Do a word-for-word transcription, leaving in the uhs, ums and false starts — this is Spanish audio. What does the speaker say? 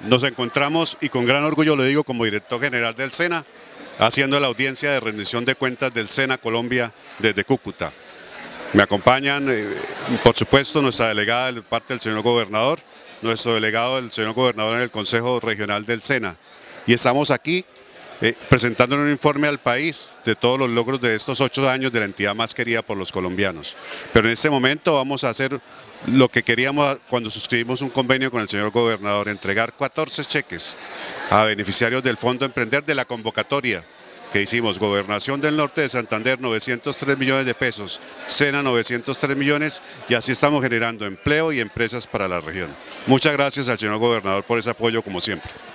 nos encontramos, y con gran orgullo lo digo como director general del SENA, haciendo la audiencia de rendición de cuentas del SENA Colombia desde Cúcuta. Me acompañan, eh, por supuesto, nuestra delegada de parte del señor gobernador, nuestro delegado del señor gobernador en el Consejo Regional del SENA. Y estamos aquí eh, presentando un informe al país de todos los logros de estos ocho años de la entidad más querida por los colombianos. Pero en este momento vamos a hacer lo que queríamos cuando suscribimos un convenio con el señor gobernador, entregar catorce cheques a beneficiarios del Fondo Emprender de la convocatoria que hicimos, Gobernación del Norte de Santander novecientos tres millones de pesos, SENA novecientos tres millones, y así estamos generando empleo y empresas para la región. Muchas gracias al señor gobernador por ese apoyo como siempre.